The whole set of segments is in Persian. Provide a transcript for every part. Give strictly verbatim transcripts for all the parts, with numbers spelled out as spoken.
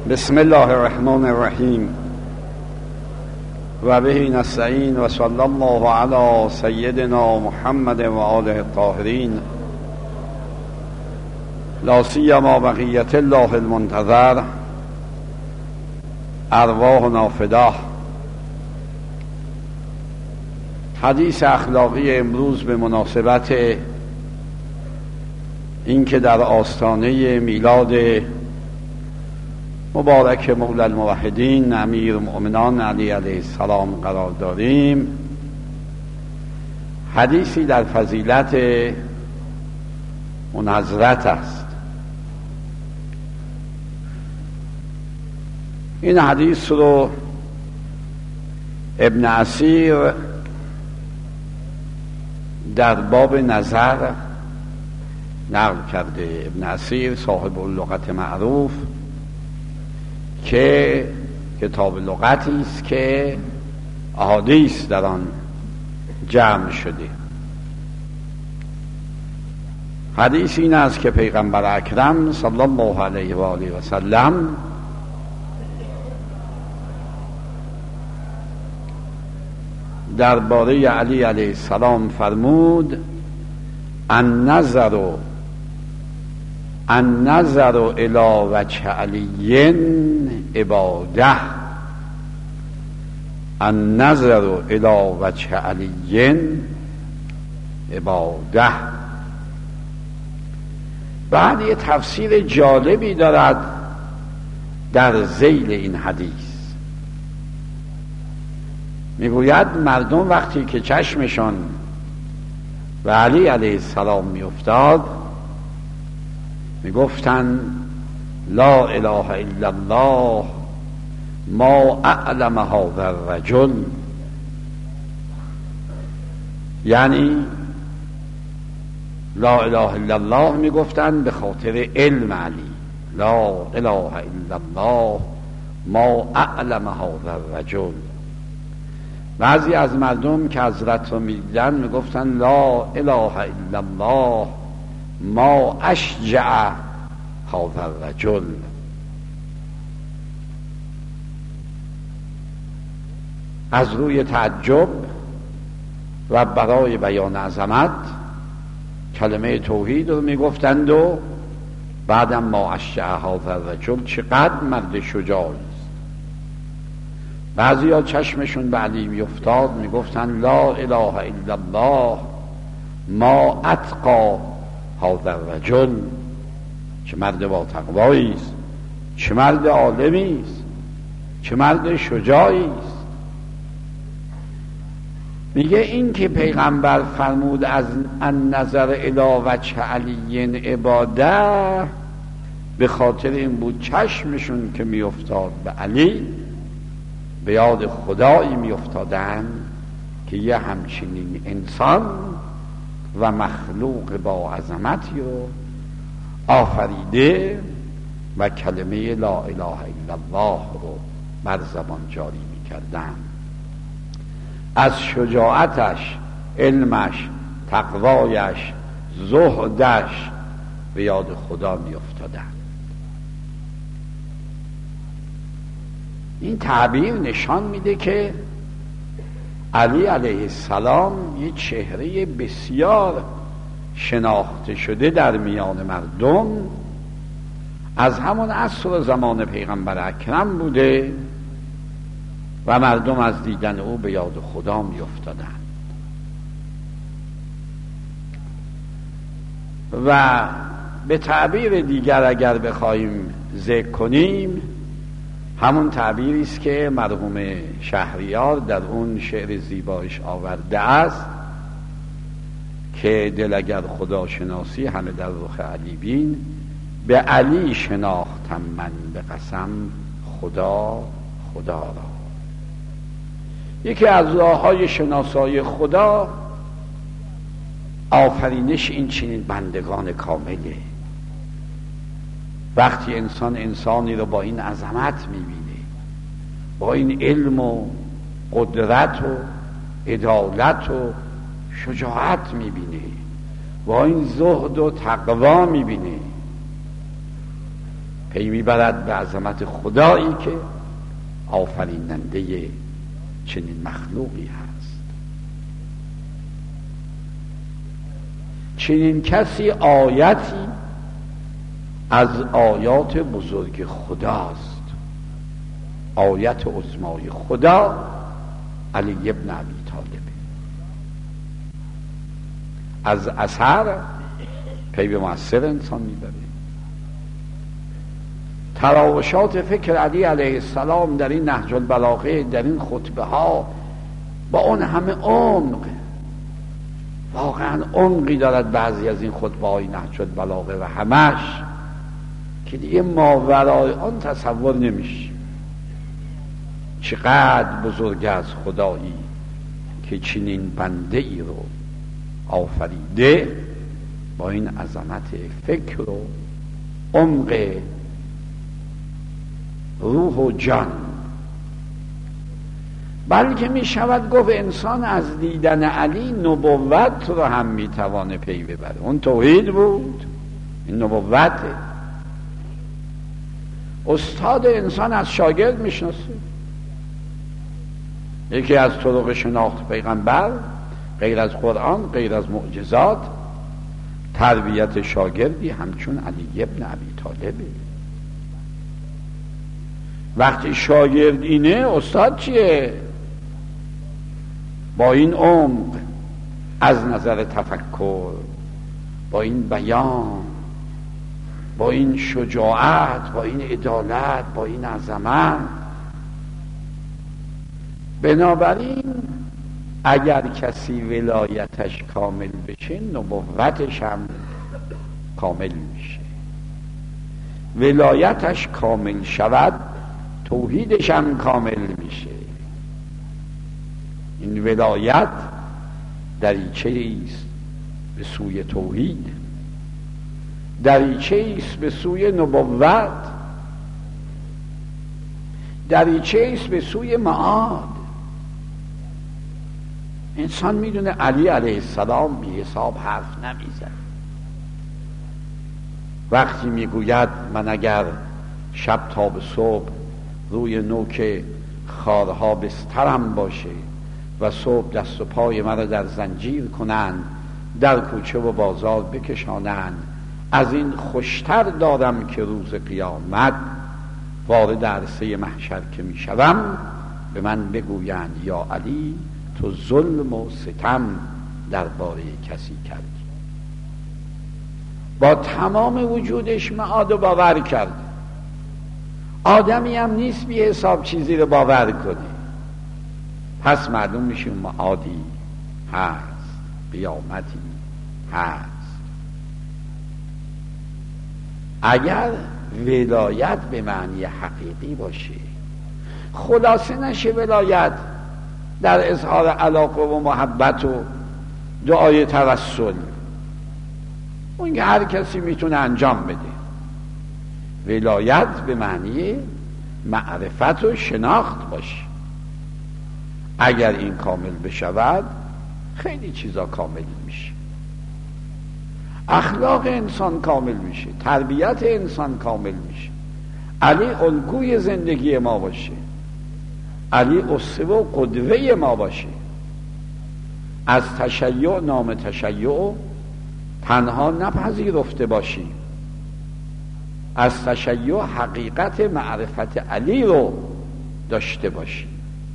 بسم الله الرحمن الرحیم و به نستعین و صلی الله علی سیدنا محمد و آله الطاهرین لا سیما بقیت الله المنتظر ارواحنا فداه. حدیث اخلاقی امروز به مناسبت اینکه در آستانه میلاد مبارک مولا الموحدین امیر المؤمنان علی علیه السلام قرار داریم، حدیثی در فضیلت مناظرت است. این حدیث رو ابن اسیر در باب نظر نقل کرده. ابن اسیر صاحب اللغت معروف که کتاب لغتی است که احادیث در آن جمع شده. حدیث این است که پیغمبر اکرم صلی الله علیه و آله و سلم درباره علی علیه السلام فرمود: النظر النظر الی وجه علی عباده، النظر الی وجه علی عباده. بعد یه تفسیر جالبی دارد در ذیل این حدیث. میگوید مردم وقتی که چشمشان و علی علیه السلام میافتاد میگفتن لا اله الا الله ما اعلم هذا الرجل، یعنی لا اله الا الله میگفتن به خاطر علم علی. لا اله الا الله ما اعلم هذا الرجل. بعضی از مردم که حضرت رو میدیدن میگفتن لا اله الا الله ما اشجع هذا الرجل. از روی تعجب و برای بیان عظمت کلمه توحید رو میگفتند و بعدم ما اشجع هذا الرجل، چقدر مرد شجاعی است. بعضی ها چشمشون به علی میافتاد میگفتن لا اله الا الله ما اتقی هذا الرجل، چه مرد با تقوایی است، چه مرد عالمی است، چه مرد شجاعی است. میگه این که پیغمبر فرمود از النظر الی وجه علی عباده، به خاطر این بود چشمشون که میافتاد به علی به یاد خدایی میافتادن که یه همچنین انسان و مخلوق با عظمتی رو آفریده و کلمه لا اله الا الله رو بر زبان جاری میکردن. از شجاعتش، علمش، تقوایش، زهدش به یاد خدا میافتادن. این تعبیر نشان میده که علی علیه السلام یه چهره بسیار شناخته شده در میان مردم از همون عصر و زمان پیغمبر اکرم بوده و مردم از دیدن او به یاد خدا می افتادن. و به تعبیر دیگر اگر بخوایم ذکر کنیم، همون تعبیری است که مرحوم شهریار در اون شعر زیبایش آورده است که دل اگر خدا شناسی همه در رخ علی بین، به علی شناختم من به قسم خدا خدا را. یکی از راه‌های شناسایی خدا آفرینش این چنین بندگان کامله. وقتی انسان انسانی رو با این عظمت میبینه، با این علم و قدرت و عدالت و شجاعت میبینه، با این زهد و تقوا میبینه، پی میبرد به عظمت خدایی که آفریننده چنین مخلوقی هست. چنین کسی آیتی از آیات بزرگ خداست، آیت عظمای خدا علی ابن ابی طالب. از اثر پی به مؤثر انسان میبره. تراوشات فکر علی علیه السلام در این نهج البلاغه، در این خطبه ها، با اون همه عمق، واقعا عمقی دارد بعضی از این خطبه های نهج البلاغه و همش که دیگه ماورای آن تصور نمیشه. چقدر بزرگ از خدایی که چنین بنده ای رو آفریده با این عظمت فکر و عمق روح و جان. بلکه می شود گفت انسان از دیدن علی نبوت رو هم می توانه پی ببره. اون توحید بود، این نبوته. استاد انسان از شاگرد می شناسه. یکی از طرق شناخت پیغمبر غیر از قرآن، غیر از معجزات، تربیت شاگردی همچون علی ابن ابی طالبه. وقتی شاگرد اینه، استاد چیه؟ با این عمق از نظر تفکر، با این بیان، با این شجاعت، با این عدالت، با این عظمت. بنابراین اگر کسی ولایتش کامل بشه، نبوتش هم کامل میشه. ولایتش کامل شود، توحیدش هم کامل میشه. این ولایت دریچه است به سوی توحید، دریچه است به سوی نبوت، دریچه است به سوی معاد. انسان میدونه علی علیه السلام بی حساب حرف نمیزد. وقتی میگوید من اگر شب تا به صبح روی نوک خارها بسترم باشه و صبح دست و پای مرا در زنجیر کنند، در کوچه و بازار بکشانند، از این خوشتر دارم که روز قیامت وارد عرصه محشر که میشوم به من بگویند یا علی تو ظلم و ستم درباره کسی کردی. با تمام وجودش معاد و باور کرد. آدمی هم نیست بی حساب چیزی رو باور کنه. پس معلوم میشه معادی هست، قیامتی هست. اگر ولایت به معنی حقیقی باشه، خلاصه نشه ولایت در اظهار علاقه و محبت و دعای توسل، اون که هر کسی میتونه انجام بده. ولایت به معنی معرفت و شناخت باشه. اگر این کامل بشود، خیلی چیزا کامل میشه. اخلاق انسان کامل میشه، تربیت انسان کامل میشه. علی الگوی زندگی ما باشه، علی اسوه و قدوه ما باشه. از تشیع نام تشیع تنها نپذیرفته باشیم، از تشیع حقیقت معرفت علی رو داشته باشیم.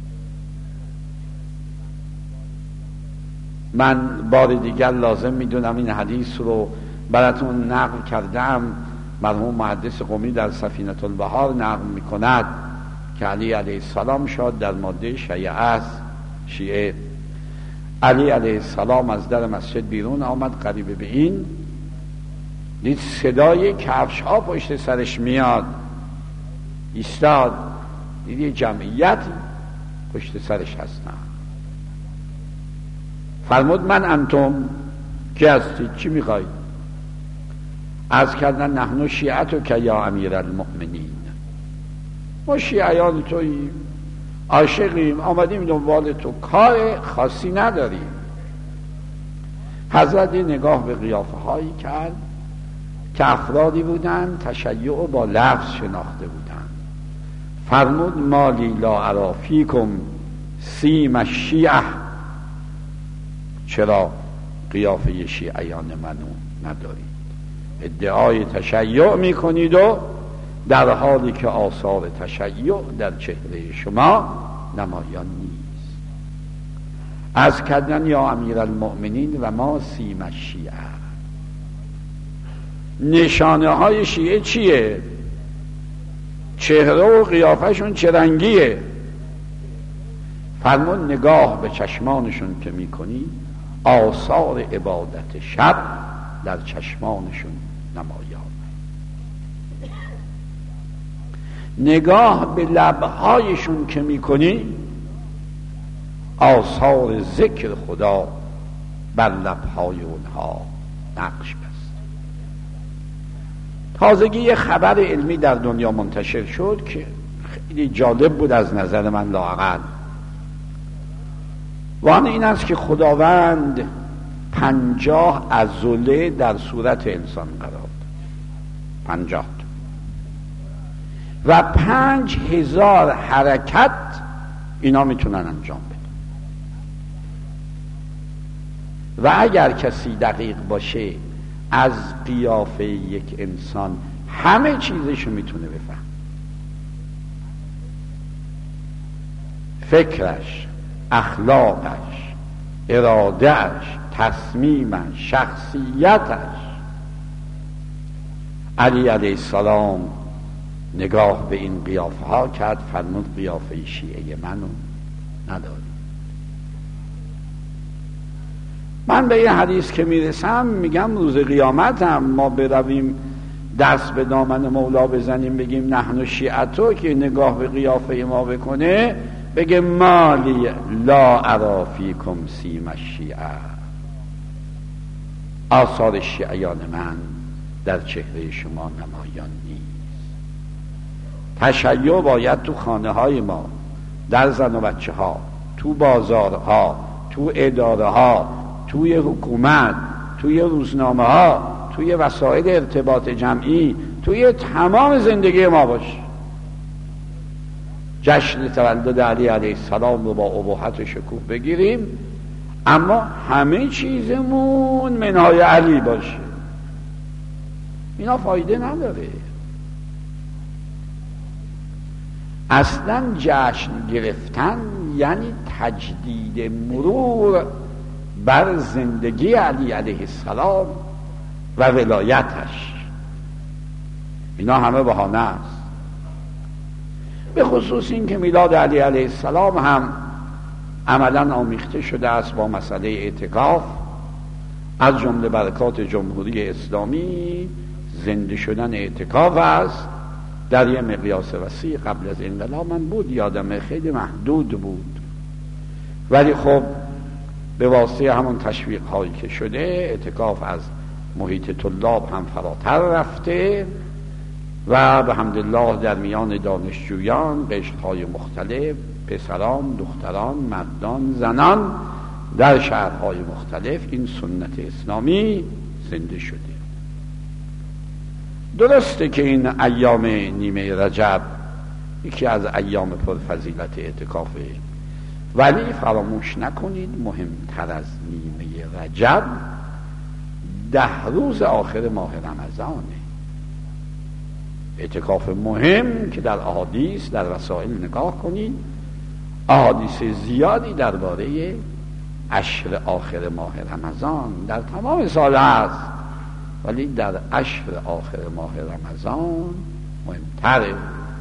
من بار دیگر لازم میدونم این حدیث رو براتون نقل کردم. مرحوم محدث قمی در سفینه البحار نقل میکند که علی علیه السلام شاد در ماده شیعه است. شیعه علی علیه السلام از در مسجد بیرون آمد، قریب به این دید صدای کفش ها پشت سرش میاد، ایستاد، دید یه جمعیتی پشت سرش هستن. فرمود من انتم کی هستید؟ چی میخواید؟ عرض کردن نحن شیعتو که یا امیر المؤمنین، ما شیعیان توییم، عاشقیم، آمدیم دنبال تو، کار خاصی نداریم. حضرت نگاه به قیافه هایی کرد که افرادی بودن تشیع با لفظ شناخته بودن. فرمود مالی لا ارا فیکم سیم الشیعة، چرا قیافه شیعیان منو ندارید؟ ادعای تشیع میکنید و در حالی که آثار تشیع در چهره شما نمایان نیست. از کردن یا امیر المؤمنین و ما سیم الشیعة، نشانه های شیعه چیه؟ چهره و قیافشون چه رنگیه؟ فرمون نگاه به چشمانشون که میکنی آثار عبادت شب در چشمانشون نمایان، نگاه به لبهایشون که میکنی آثار ذکر خدا بر لبهای اونها نقش بست. تازگی یه خبر علمی در دنیا منتشر شد که خیلی جالب بود از نظر من لااقل، و آن این است که خداوند پنجاه عضله در صورت انسان قرار داد، پنجاه و پنج هزار حرکت اینا میتونن انجام بدن. و اگر کسی دقیق باشه از قیافه یک انسان همه چیزشو میتونه بفهم، فکرش، اخلاقش، ارادهش، تصمیمش، شخصیتش. علی علیه السلام نگاه به این قیافه ها کرد، فرمود قیافه شیعه منو نداری. من به یه حدیث که میرسم میگم روز قیامت هم ما برویم دست به دامن مولا بزنیم بگیم نحن شیعتو، که نگاه به قیافه ما بکنه بگه مالی لا ارا فیکم سیم الشیعة، آثار شیعیان من در چهره شما نمایان نیست. تشیع باید تو خانه های ما، در زن و بچه ها، تو بازارها، تو اداره ها، توی حکومت، توی روزنامه ها، توی وسایل ارتباط جمعی، توی تمام زندگی ما باشه. جشن تولد علی علیه السلام رو با ابهت و شکوه بگیریم، اما همه چیزمون منهای علی باشه. اینا فایده نداره. اصلا جشن گرفتن یعنی تجدید مرور بر زندگی علی علیه السلام و ولایتش. اینا همه بهانه است. به خصوص این که میلاد علی علیه السلام هم عملا آمیخته شده است با مسئله اعتکاف. از جمله برکات جمهوری اسلامی زنده شدن اعتکاف است در یه مقیاس وسیع. قبل از انقلاب من بود یادمه خیلی محدود بود، ولی خب به واسطه همون تشویق هایی که شده اعتکاف از محیط طلاب هم فراتر رفته و به حمدالله در میان دانشجویان قشرهای مختلف، پسران، دختران، مردان، زنان در شهرهای مختلف این سنت اسلامی زنده شده. درسته که این ایام نیمه رجب یکی از ایام پرفضیلت اعتکافه، ولی فراموش نکنید مهمتر از نیمه رجب ده روز آخر ماه رمضانه. اعتکاف مهم که در احادیث در وسائل نگاه کنید، احادیث زیادی درباره عشر آخر ماه رمضان در تمام سال هست، ولی در عشر آخر ماه رمضان مهمتره.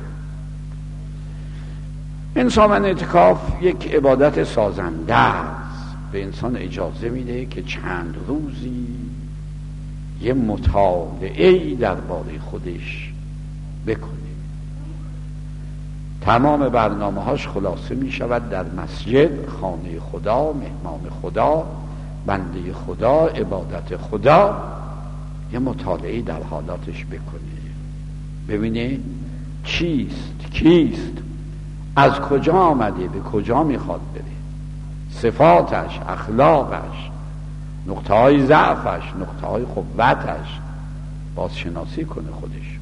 انسان اعتکاف یک عبادت سازنده است، به انسان اجازه میده که چند روزی یه مطالعه‌ای درباره خودش بکنه. تمام برنامه هاش خلاصه می شود در مسجد، خانه خدا، مهمان خدا، بنده خدا، عبادت خدا، یه مطالعه در حالاتش بکنه، ببینه چیست، کیست، از کجا آمده، به کجا میخواد بره، صفاتش، اخلاقش، نقطه های ضعفش، نقطه های قوتش، بازشناسی کنه خودش.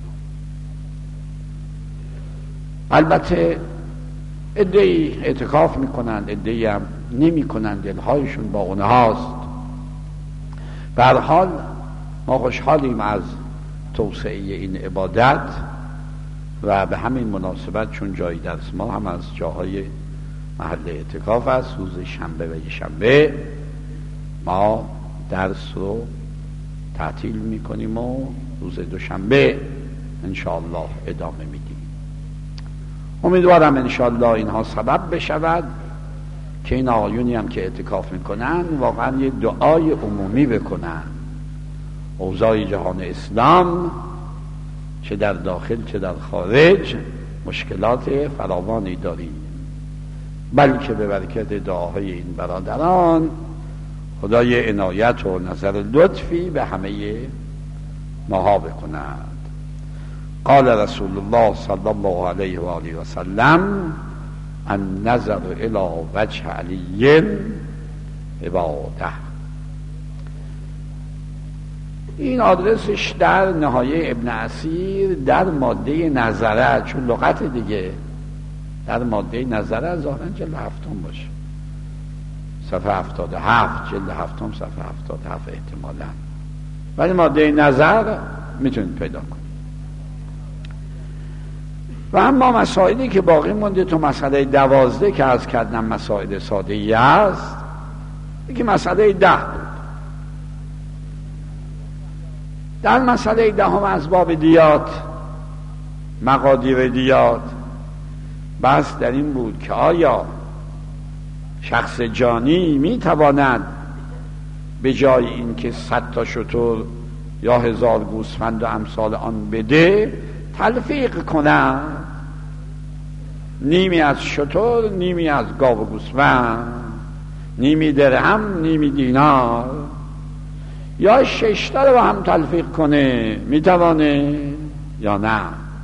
البته عده‌ای اعتکاف میکنند، عده‌ای هم نمیکنند، دلهایشون با اونهاست. به هر حال ما خوشحالیم از توسعه این عبادت و به همین مناسبت چون جای درس ما هم از جاهای محل اعتکاف است، روز شنبه و شنبه ما درس رو تعطیل میکنیم و روز دوشنبه انشاءالله ادامه میدیم. امیدوارم انشاءالله اینها سبب بشود که این آقایونی هم که اعتکاف میکنن واقعا یه دعای عمومی بکنن. اوضاع جهان اسلام چه در داخل چه در خارج مشکلات فراوانی داریم، بلکه به برکت دعاهای این برادران خدای عنایت و نظر لطفی به همه ماها بکند. قال رسول الله صلی الله علیه و آله و سلم النظر الی وجه علی عباده. این آدرسش در نهایه ابن اسیر در ماده نظره، چون لغت دیگه در ماده نظره ظاهرا جلد هفتم باشه، صفحه هفتاد و هفت، جلد هفتم صفحه هفتاد و هفت احتمالا، ولی ماده نظر میتونید پیدا کنید. و اما مسائلی که باقی مونده تو مسئله دوازده که از کردم مسائل ساده ای است، یکی مسئله ده بود. در مسئله دهم از باب دیات، مقادیر دیات، بحث در این بود که آیا شخص جانی میتواند به جای این که صد تا شتر یا هزار گوسفند و امثال آن بده تلفیق کند، نیمی از شتر نیمی از گاو و گوسفند، نیمی درهم نیمی دینار، یا شش تا رو هم تلفیق کنه، میتوانه یا نه؟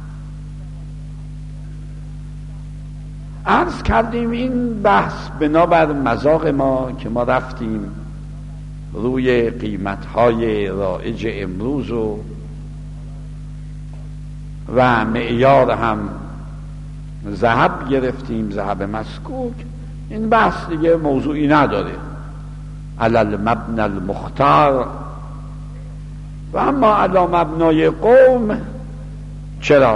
عرض کردیم این بحث بنابر مذاق ما که ما رفتیم روی قیمت‌های رایج امروز و و معیار هم ذهب گرفتیم، ذهب مسکوک. این بحث دیگه موضوعی نداره، علل مبنى المختار. و اما علی مبنای قوم چرا؟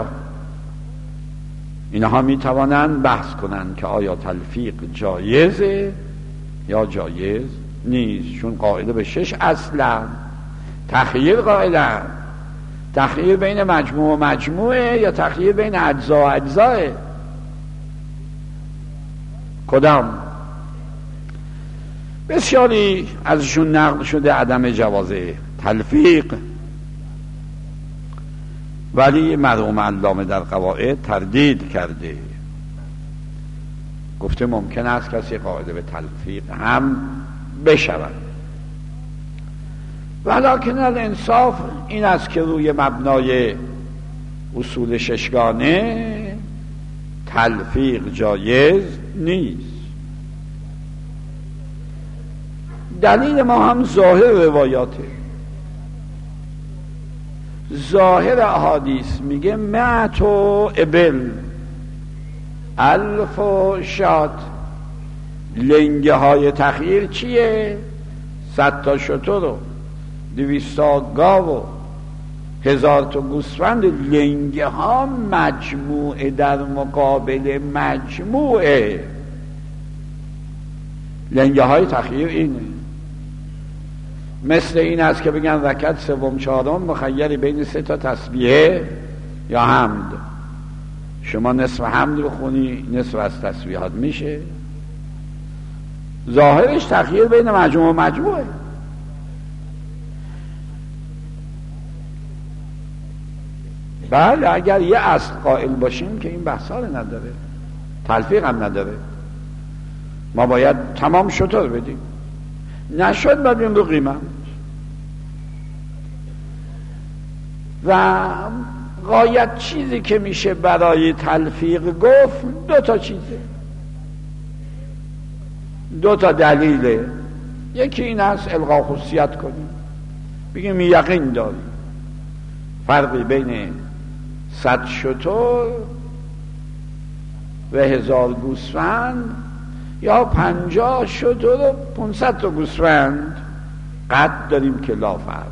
اینها می توانند بحث کنند که آیا تلفیق جایزه یا جایز نیست، چون قائل به شش اصلا تخییر قائلن. تخییر بین مجموع و مجموعه یا تخییر بین اجزا و اجزاه؟ کدام؟ بسیاری ازشون نقل شده عدم جواز تلفیق، ولی مرحوم علامه در قواعد تردید کرده، گفته ممکن است کسی قائل به تلفیق هم بشود. ولکن الانصاف این است که روی مبنای اصول ششگانه تلفیق جایز نیست. دلیل ما هم ظاهر روایاته، ظاهر احادیث میگه مئت و ابل الف و شات. لنگه های تخییر چیه؟ صد تا شتر و دویست تا گاو و هزار تا گوسفند. لنگه ها مجموعه در مقابل مجموعه. لنگه های تخییر اینه، مثل این است که بگن رکعت سوم چهارم مخیری بین سه تا تسبیحه یا حمد. شما نصف حمد رو خونی، نصف از تسبیحات میشه. ظاهرش تخییر بین مجموعه و مجموعه. بله اگر یه اصل قائل باشیم که این بحثا رو نداره، تلفیق هم نداره، ما باید تمام شتر بدیم، نشد بدیم رو قیمت. و غایت چیزی که میشه برای تلفیق گفت دو تا چیزه، دو تا دلیله. یکی این است الغا خصوصیت کنیم، بگیم یقین داریم فرقی بین صد شتر و هزار گوسفند یا پنجاه شتر و پونصد تا گوسفند قد داریم که لا فرق.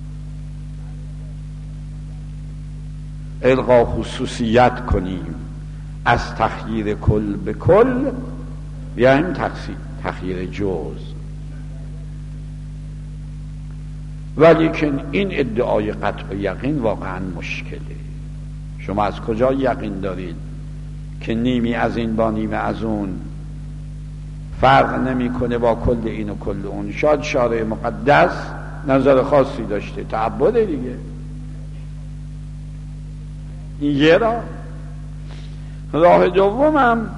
القا خصوصیت کنیم از تخییر کل به کل، یعنی تخییر جز. ولیکن این ادعای قطع و یقین واقعا مشکله. شما از کجا یقین دارید که نیمی از این با نیمی از اون فرق نمیکنه با کل این و کل اون؟ شاید شارع مقدس نظر خاصی داشته، تعبد دیگه. این یه راه. راه دومم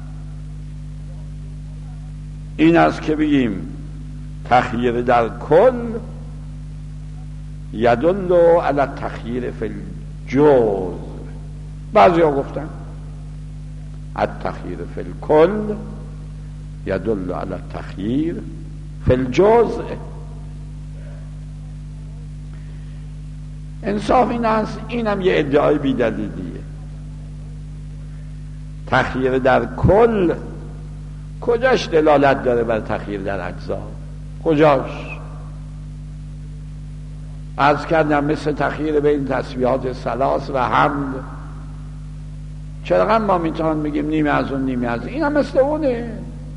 این است که بگیم تخییر در کل یدل علی التخییر فی الجزء. بعضی ها گفتن التخییر فی الکل یدل علی التخییر فی الجزء. انصاف این است اینم یه ادعای بی‌دلیلیه. تخییر در کل کجاش دلالت داره بر تخییر در اجزا؟ کجاش؟ عرض کردم مثل تخییر بین تسبیحات ثلاث و حمد. چرا ما میتونم بگیم نیمه از اون نیمه از این هم مثل اونه؟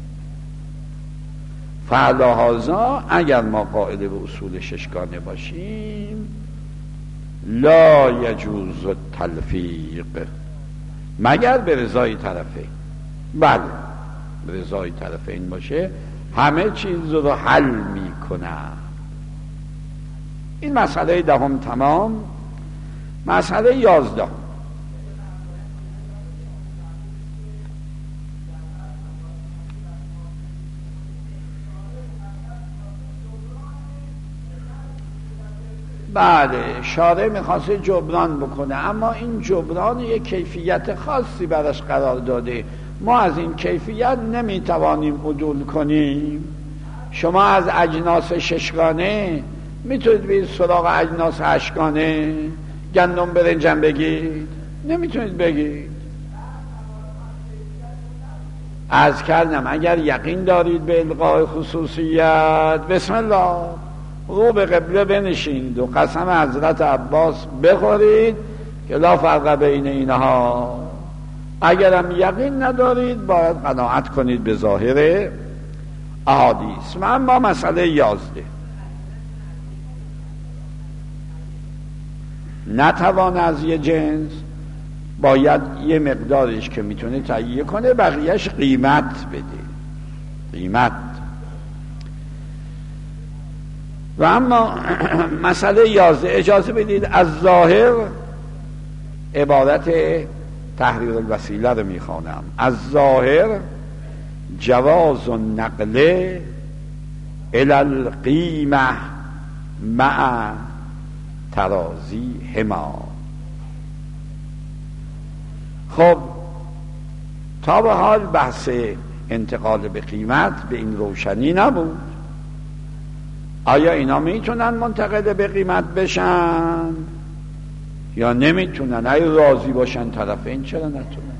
فعلاحاظا اگر ما قائل به اصول ششگانه باشیم لا یجوز التلفیق مگر به رضای طرفین. بله به رضای طرفین باشه همه چیز رو حل میکنن. این مسئله دهم تمام. مسئله یازده بله شارع میخواسته جبران بکنه، اما این جبران یک کیفیت خاصی براش قرار داده. ما از این کیفیت نمیتوانیم عدول کنیم. شما از اجناس ششگانه میتونید بید سراغ اجناس هشتگانه؟ گندم برنجم بگید؟ نمیتونید بگید. عرض کردم اگر یقین دارید به القای خصوصیت، بسم الله رو به قبله بنشینید و قسم حضرت عباس بخورید که لا فرق بین اینها. اگرم یقین ندارید باید قناعت کنید به ظاهر احادیث. و اما مسئله یازده، نتوان از یه جنس باید یه مقدارش که میتونه تهیه کنه بقیهش قیمت بده. قیمت. و اما مسئله یازده اجازه بدید از ظاهر عبارت تحریر الوسیله رو میخوانم. از ظاهر جواز النقل الی القیمه مع ترازی هما. خب تا به حال بحث انتقال به قیمت به این روشنی نبود. آیا اینا میتونن منتقل به قیمت بشن یا نمیتونن؟ اگه راضی باشن طرفین چرا نتونن؟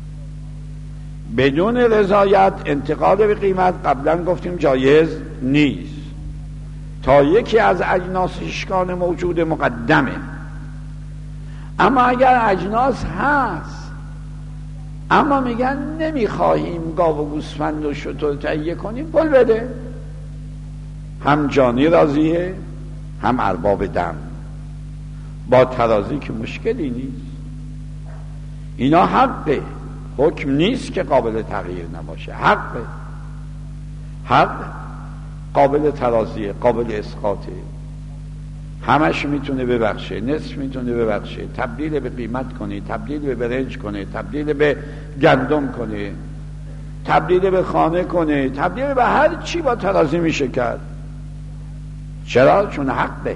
بدون رضایت انتقال به قیمت قبلا گفتیم جایز نیست تا یکی از اجناس اشکان موجود مقدمه. اما اگر اجناس هست اما میگن نمیخواهیم گاو و گوسفند و شتر تهیه کنیم، پول بده. هم جانی راضیه هم ارباب دم، با ترازی که مشکلی نیست. اینا حقه، حکم نیست که قابل تغییر نباشه. حقه، حق قابل ترازیه، قابل اسقاطه. همش میتونه ببخشه، نصف میتونه ببخشه، تبدیل به قیمت کنه، تبدیل به برنج کنه، تبدیل به گندم کنه، تبدیل به خانه کنه، تبدیل به هر چی با ترازی میشه کرد. چرا؟ چون حقه.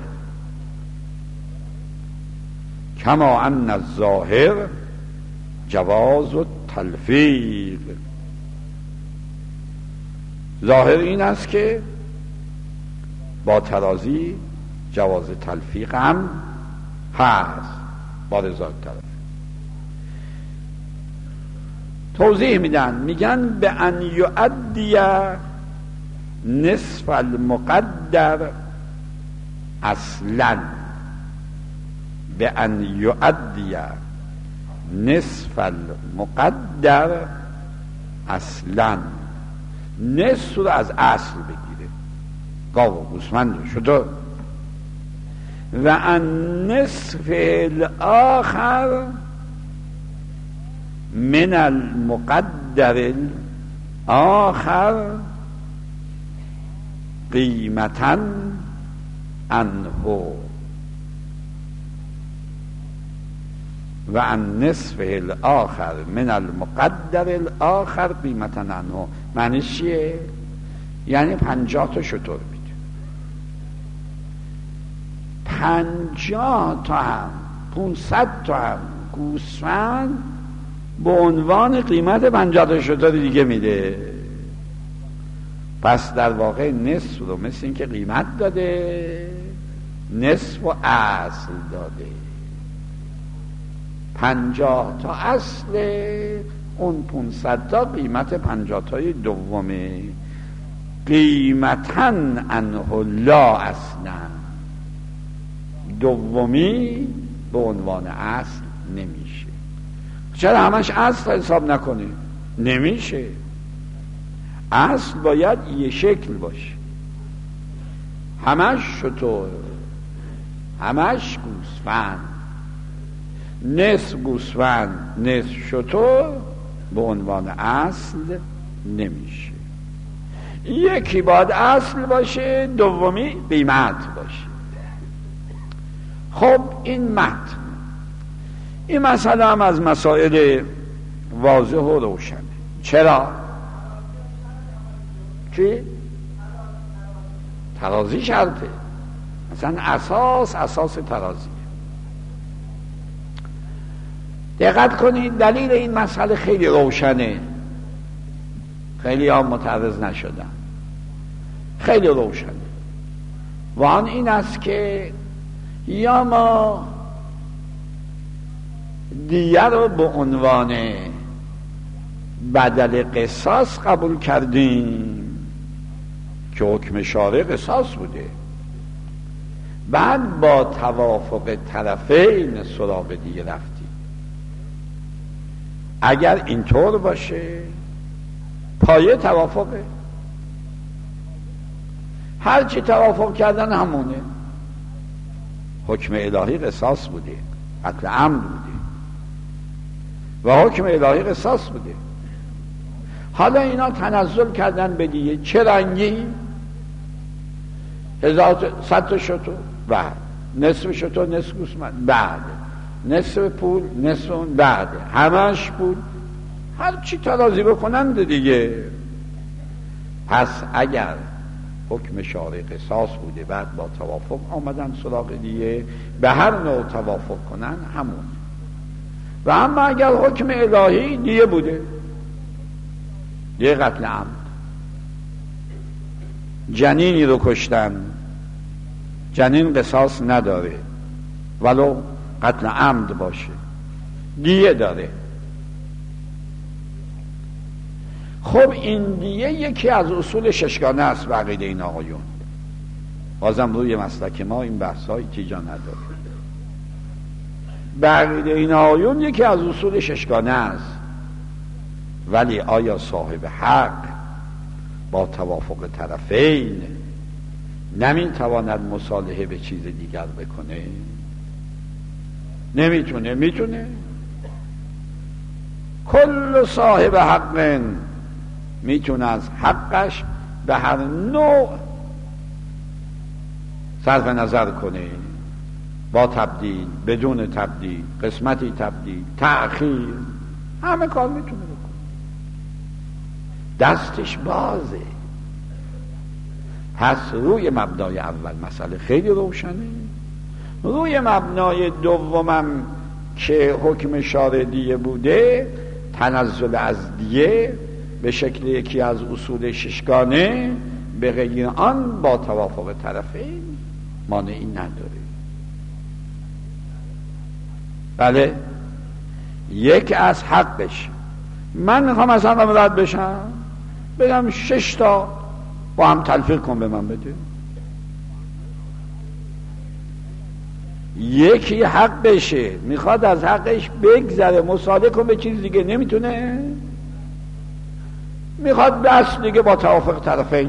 کما ان الظاهر جواز و تلفیق. ظاهر این است که با ترازی جواز تلفیق هم هست با رضای طرف. توضیح میدن، میگن به ان یؤدی نصف المقدر اصلا، به ان یؤدی نصف المقدر اصلا، نصف رو از اصل بگیره، گاو و گوسفند و شتر، و ان نصف الاخر من المقدر الاخر قیمتا عنه، و ان نصف الاخر من المقدر الاخر قیمتا عنه. معنیش چیه؟ یعنی پنجاه تا شتر میده، پنجاه تا هم پونصد تا هم گوسفند به عنوان قیمت پنجاه تا شتر دیگه میده. پس در واقع نصف رو مثل این که قیمت داده، نصف و اصل داده. پنجاه تا اصل، اون پونصد تا قیمت پنجاه تای دومه. قیمتاً عنه لا اصلا، دومی به عنوان اصل نمیشه. چرا همش اصل حساب نکنه؟ نمیشه. اصل باید یه شکل باشه، همش شتر، همش گوسفند، نصف گوسفند نصف شتر به عنوان اصل نمیشه. یکی باید اصل باشه، دومی قیمت باشه. خب این متن، این مسئله هم از مسائل واضح و روشنه. چرا؟ چی؟ ترازی شرطه، مثلا اساس اساس ترازی. دقت کنید، دلیل این مسئله خیلی روشنه، خیلی هم متعرض نشدن، خیلی روشنه. و آن این است که یا ما دیه رو به عنوان بدل قصاص قبول کردیم که حکم شارع قصاص بوده، بعد با توافق طرفین سراغ دیه رفتیم. اگر اینطور باشه پایه توافقه، هرچی توافق کردن همونه. حکم الهی قصاص بوده، قتل عمد بوده و حکم الهی قصاص بوده. حالا اینا تنزل کردن به دیگه. چه رنگی؟ هزار صد تا شتر، بعد نصف شتر نصف گوسفند، بعد نصف پول نصف اون، بعد همش پول، هر چی ترازی بکنند دیگه. پس اگر حکم شارع قصاص بوده بعد با توافق آمدن سراغ دیگه، به هر نوع توافق کنن همون. و اما اگر حکم الهی دیگه بوده، دیگه قتل عمد، جنینی رو کشتن، جنین قصاص نداره ولو قتل عمد باشه، دیه داره. خب این دیه یکی از اصول ششگانه است به عقیده این آقایون. بازم روی مسلک ما این بحث های تیجا نداره. به عقیده این آقایون یکی از اصول ششگانه است. ولی آیا صاحب حق با توافق طرفین نمیتواند مصالحه به چیز دیگر بکنه؟ نمیتونه؟ میتونه. کل صاحب حق میتونه از حقش به هر نوع صرف نظر کنه، با تبدیل، بدون تبدیل، قسمتی تبدیل، تأخیر، همه کار میتونه بکنه. دستش بازه. پس روی مبنای اول مسئله خیلی روشنه. روی مبنای دومم که حکم شارع دیه بوده، تنزل از دیه به شکل یکی از اصول ششگانه به غیر آن با توافق طرفین مانعی نداره. بله، یک از حقش. من میخوام از حقم رد بشم، بگم شش تا با هم تلفیق کن به من بده. یکی حق بشه میخواد از حقش بگذره، مصالحه کن به چیز دیگه، نمیتونه، میخواد بس دیگه با توافق طرفین،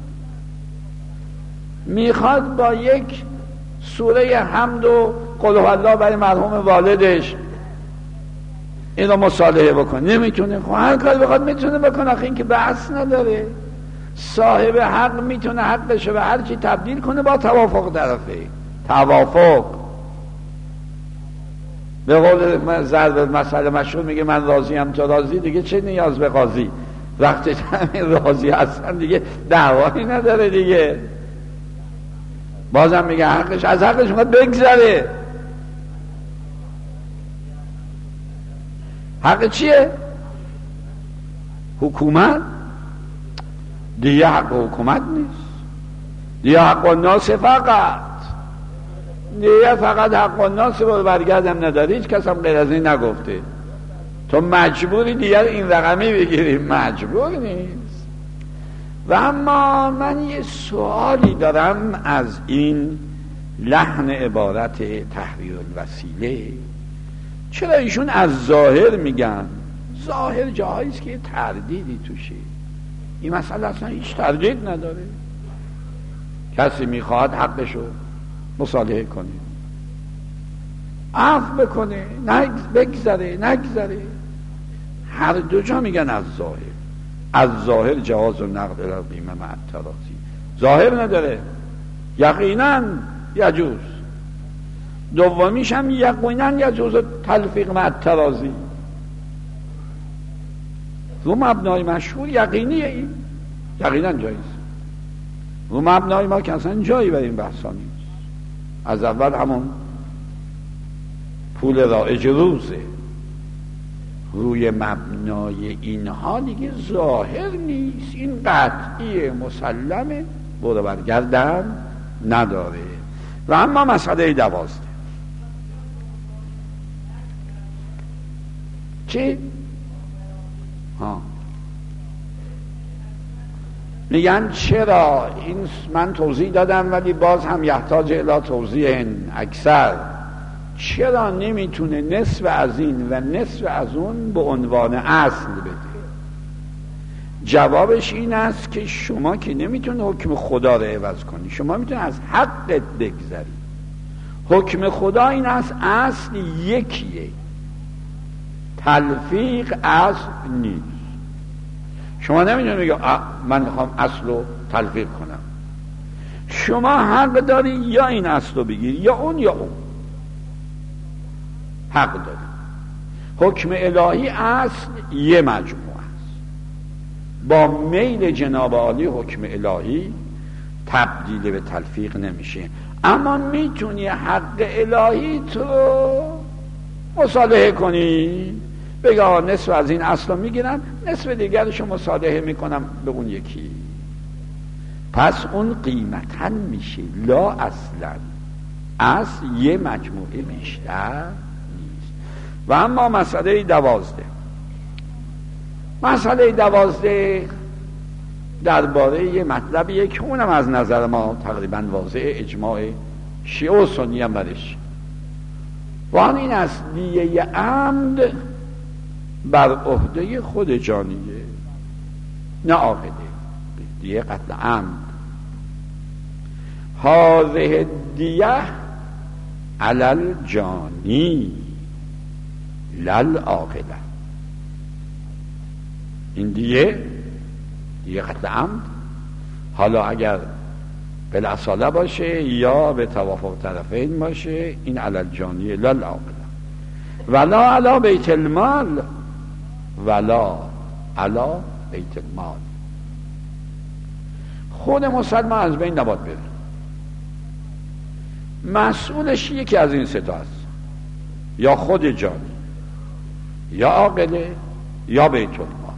میخواد با یک سوره حمد و قل هو الله برای مرحوم والدش این رو مصالحه بکن، نمیتونه. خب هر کاری بخواد میتونه بکنه، آخه این که بحث نداره. صاحب حق میتونه حقش رو به هر چی تبدیل کنه با توافق طرفه. توافق به قول ضرب مسئله مشهور میگه من راضیم تو راضی، دیگه چه نیاز به قاضی؟ وقتی همین راضی هستن دیگه دعوایی نداره دیگه. بازم میگه حقش، از حقش میخواد بگذره. حق چیه؟ حکومت دیگه حق حکومت نیست، دیگه حق الناس فقط، دیگه فقط حق الناس رو برگردم نداری، هیچ کس هم غیر از این نگفته. تو مجبوری دیگه این رقمی بگیری، مجبور نیست. و اما من یه سوالی دارم از این لحن عبارت تحریر الوسیله. چرا ایشون از ظاهر میگن؟ ظاهر جاهاییست که تردیدی توشه. این مسئله اصلا هیچ تردید نداره. کسی میخواد حقشو مصالحه کنه، عفو بکنه، بگذره نگذره، هر دو جا میگن از ظاهر. از ظاهر جواز و نقد القیمه مع التراضی، ظاهر نداره، یقینا یجوز. دومیش هم یقینا یجوز تلفیق مع التراضی، رو مبنای مشهور یقینیه، این یقینا جایز. رو مبنای ما که اصلا جایی برای این بحثا نیست. از اول همون پول رایج روزه، روی مبنای اینها دیگه ظاهر نیست، این قطعی مسلمه، برو برگردن نداره. و اما مسئله دوازده چی؟ ها میگن چرا این، من توضیح دادم ولی باز هم یحتاج الی توضیح اکثر، چرا نمیتونه نصف از این و نصف از اون به عنوان اصل بده؟ جوابش این است که شما که نمیتونه حکم خدا رو عوض کنی، شما میتونه از حقت بگذری. حکم خدا این است اصل یکیه، تلفیق اصل نیست. شما نمیتونه بگی من میخوام اصل رو تلفیق کنم. شما حق داری یا این اصل رو بگیری یا اون یا اون، حق داری. حکم الهی اصل یه مجموعه است، با میل جناب عالی حکم الهی تبدیل به تلفیق نمیشه. اما میتونی حق الهی تو مصالحه کنی، بگه نصف از این اصلا میگیرم، نصف دیگرشو مصالحه میکنم به اون یکی، پس اون قیمتا میشه، لا اصلا. اصل یه مجموعه بیشتر نیست. و اما مسئله دوازده، مسئله دوازده درباره یه مطلبیه که اونم از نظر ما تقریبا واضح، اجماع شیعه و سنی هم برش، و آن این است دیه عمد بر عهده خود جانیه، نه عاقله. دیه قتل عمد، هذه دیه علی الجانی لل عاقله. این دیه دیه قتل عمد، حالا اگر بالاصاله باشه یا به توافق طرفین باشه، این علی الجانی لل عاقله. ولا علی بیت المال، ولا علی بیت المال. خود مسلمان از بین نباید بره، مسئولش یکی از این سه تا است، یا خود جانی یا عاقله یا بیت المال.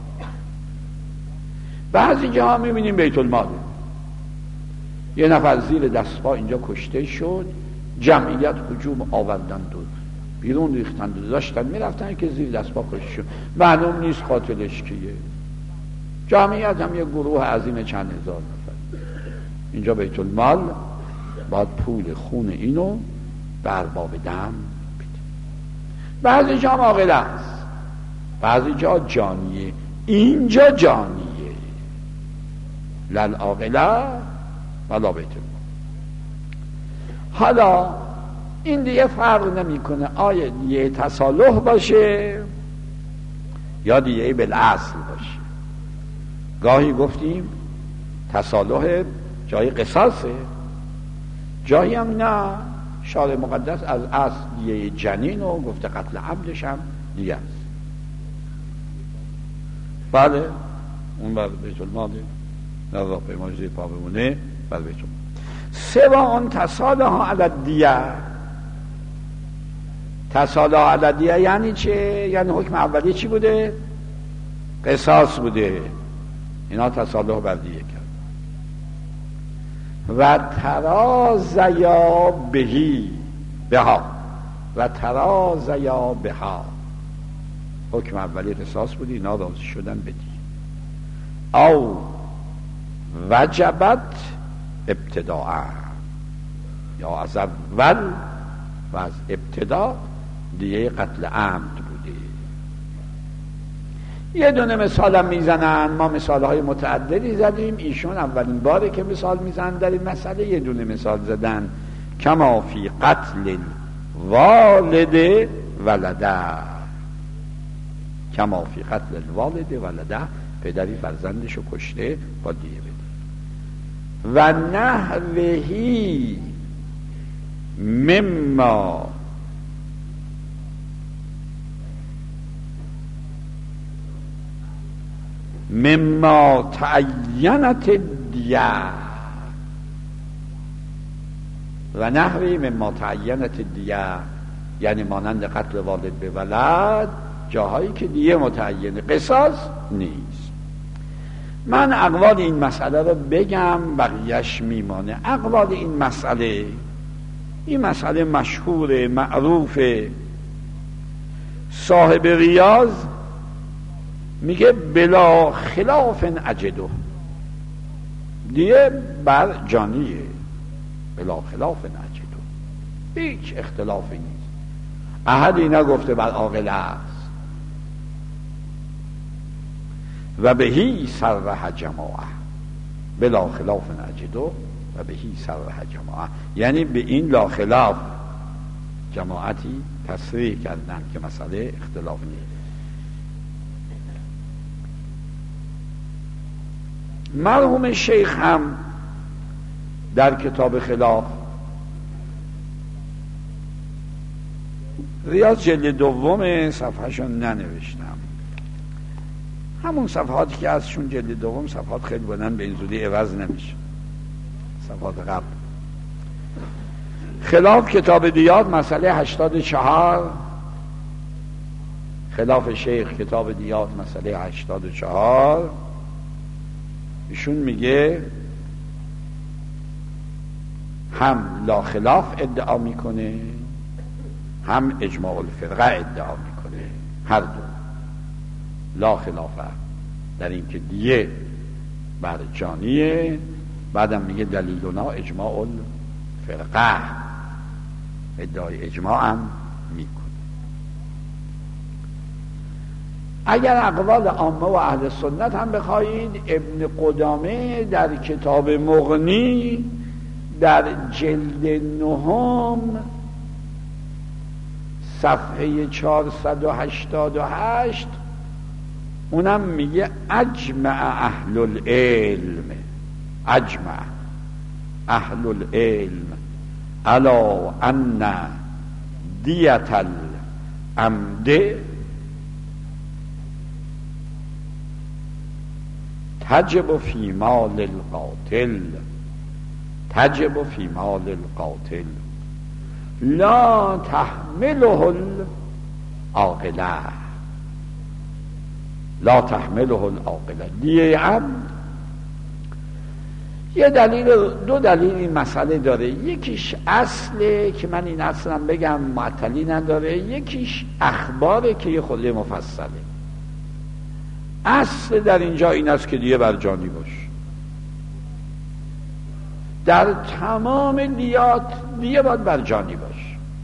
بعضی جاها میبینیم بیت المال، یه نفر زیر دستپا اینجا کشته شد، جمعیت هجوم آوردن دور، بیرون ریختند و داشتن میرفتن که زیر دست پا کشته شد. معلوم نیست قاتلش کیه. جمعیت هم یه گروه عظیم چند هزار نفر. اینجا بیت المال باید پول خون اینو به ارباب دم بده. بعضی جا عاقله است، بعضی جا جانیه. اینجا جانیه، لل عاقله ولا بیت المال. حالا این دیگه فرق نمیکنه آیا دیگه تصالح باشه یا دیگه بالاصل باشه. گاهی گفتیم تصالح جای قصاصه، جایی هم نه، شارع مقدس از اصل دیگه جنین و گفته قتل عمدش هم دیگه است. بله اون بر بیت المال نه را پیمای زیر پا بمونه بر بیت المال. سوا اون تصالح علیه. تصالح علیه یعنی چه؟ یعنی حکم اولی چی بوده؟ قصاص بوده. اینا تصالح بر دیه کرد. و ترازیا بهی بها و ترازیا بها. حکم اولی قصاص بوده، اینا راضی شدن بدی. او وجبت ابتداء، یا از اول و از ابتدا دیگه قتل عمد بوده. یه دونه مثال هم میزنن، ما مثالهای متعددی زدیم، ایشون اولین باره که مثال میزنن در این مسئله یه دونه مثال زدن، کما فی قتل والد ولده، کما فی قتل الوالد ولده، پدری فرزندشو کشته با دیه بده. و نحوهی مما مما تعینت دیه و نحوی مما تعینت دیه، یعنی مانند قتل والد به ولد، جاهایی که دیه متعینه، قصاص نیست. من اقوال این مسئله رو بگم، بقیهش میمانه. اقوال این مسئله، این مسئله مشهور معروف. صاحب ریاض میگه بلا خلاف اجدو، دیگه بر جانیه، بلا خلاف اجدو، هیچ اختلافی نیست. احدی نگفته بر عاقله است. و بهی سرح جماعه، بلا خلاف اجدو و بهی سرح جماعه، یعنی به این لا خلاف جماعتی تصریح کردن که مسئله اختلاف نیست. مرحوم شیخ هم در کتاب خلاف، ریاض جلد دوم، صفحهشون ننوشتم، همون صفحاتی که ازشون جلد دوم، صفحات خیلی بودن به این زودی عوض نمیشه، صفحات قبل. خلاف کتاب دیات مسئله هشتاد و چهار، خلاف شیخ کتاب دیات مسئله هشتاد و چهار، ایشون میگه هم لا خلاف ادعا میکنه، هم اجماع الفرقه ادعا میکنه، هر دو لا خلافه در این که دیه بر جانیه. بعدم میگه دلیلنا اجماع الفرقه، ادعای اجماع هم میکنه. اگر اقوال عامه و اهل سنت هم بخواهید، ابن قدامه در کتاب مغنی در جلد نهم صفحه چهارصد و هشتاد و هشت اونم میگه اجمع اهل العلم، اجمع اهل العلم علا ان دیت العمد تجب فی مال القاتل، تجب فی مال القاتل لا تحمله العاقله، لا تحمله العاقله. دیه عمد یه دلیل، دو دلیل این مسئله داره. یکیش اصله که من این اصلم بگم معطلی نداره، یکیش اخباره که یه خود مفصله. اصل در اینجا این است که دیگه برجانی باش. در تمام دیات دیگه باید برجانی باش.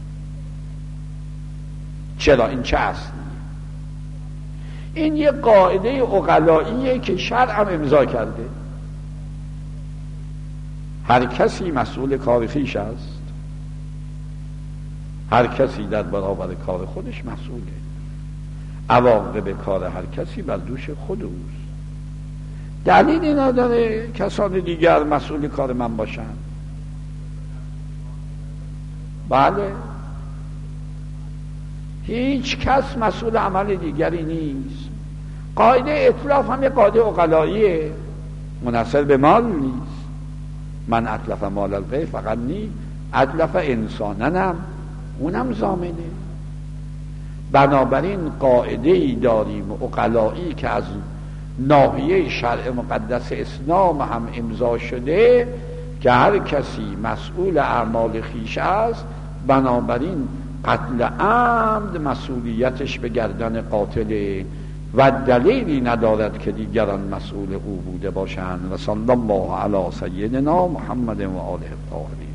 چرا؟ این چه اصلیه؟ این یه قاعده عقلاییه که شرع هم امضا کرده. هر کسی مسئول کار خویش است، هر کسی در برابر کار خودش مسئوله. عواقب کار هر کسی بر دوش خود اوست. دلیلی نداره کسان دیگر مسئول کار من باشن. بله، هیچ کس مسئول عمل دیگری نیست. قاعده اتلاف هم یه قاعده عقلاییه، منحصر به مال نیست. من اتلف مال الغیر فقط نی اتلف انساننم، اونم ضامنه. بنابراین قاعده ای داریم عقلایی که از ناحیه شرع مقدس اسلام هم امضا شده که هر کسی مسئول اعمال خویش است، بنابراین قتل عمد مسئولیتش به گردن قاتله و دلیلی ندارد که دیگران مسئول او بوده باشند. و صلی الله علی سیدنا محمد و آله الطاهرین.